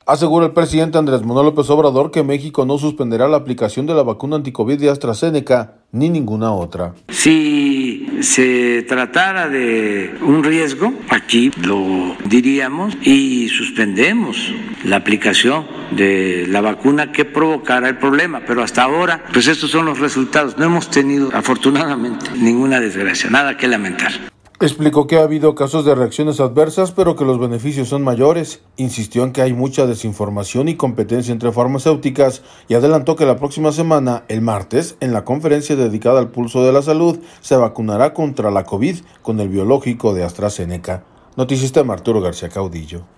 Asegura el presidente Andrés Manuel López Obrador que México no suspenderá la aplicación de la vacuna anticovid de AstraZeneca ni ninguna otra. Si se tratara de un riesgo, aquí lo diríamos y suspendemos la aplicación de la vacuna que provocara el problema, pero hasta ahora, pues estos son los resultados. No hemos tenido, afortunadamente, ninguna desgracia, nada que lamentar. Explicó que ha habido casos de reacciones adversas, pero que los beneficios son mayores. Insistió en que hay mucha desinformación y competencia entre farmacéuticas y adelantó que la próxima semana, el martes, en la conferencia dedicada al pulso de la salud, se vacunará contra la COVID con el biológico de AstraZeneca. Noticista Arturo García Caudillo.